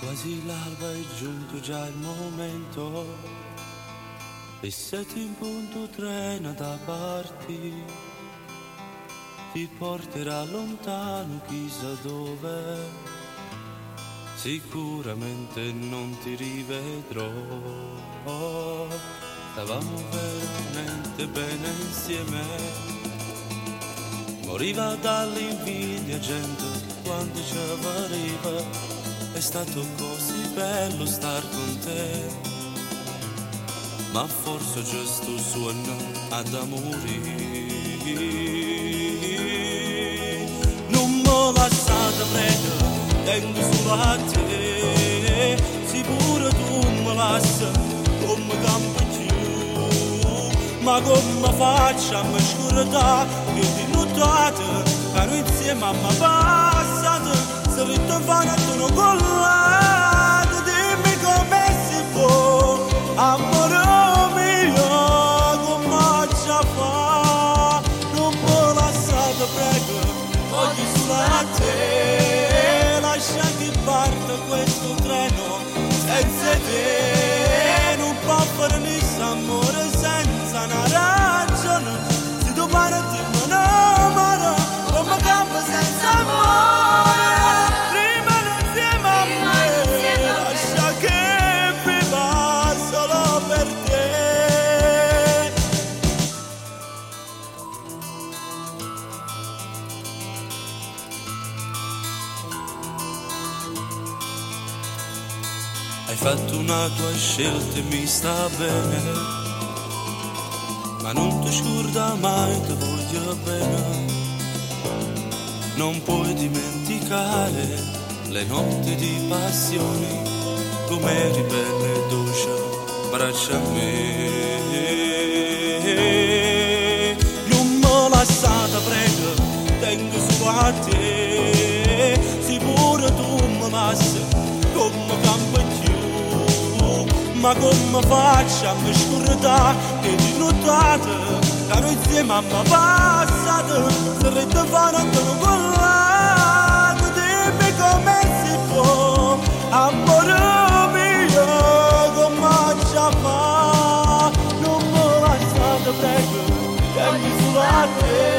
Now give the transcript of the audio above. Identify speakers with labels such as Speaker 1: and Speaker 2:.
Speaker 1: Quasi l'alba è giunto già il momento, e 7 in punto treno da partire, ti porterà lontano chissà dove, sicuramente non ti rivedrò. Stavamo veramente bene insieme, moriva dall'invidia gente quando ci arriva. È stato così bello star con te, ma forse giusto suono ad amore. Non mi lasciate prego, tengo solo a te, sicuro tu mi lasci come campo più, ma come faccio a mi scordare che di notate, caro insieme a me passate. Se ritrovano sono collate, dimmi come si può, amore mio, come ci fa? Non mi lasciate prego, voglio solo a te, lascia che parta questo treno, senza te non può fare nessun amore senza una ragione, se domani ti innamoro, come campo senza amore. Hai fatto una tua scelta e mi sta bene, ma non ti scorda mai, ti voglio bene. Non puoi dimenticare le notti di passione, come eri bella e dolce, braccia a me. Non mi lasciate prego, tengo solo a te, sicuro tu mi lasci come campo più. Ma come faccio a mi scordare che di notate, caro insieme a me passate, se ritrovano sono collate, dimmi come si può, amore mio, come ci fa? Non mi lasciate prego, tengo solo a te, sicuro tu mi lasci come campo più, ma come faccio a mi scordare che di notate, caro insieme a me passate, se ritrovano sono collate, dimmi come si può, amore mio, come ci fa? Non mi lasciate prego, tengo solo a te, sicuro tu mi lasci come campo più, ma come faccio a mi scordare che di notate, caro insieme a me passate, se ritrovano sono collate, dimmi come si può, amore mio, come ci fa?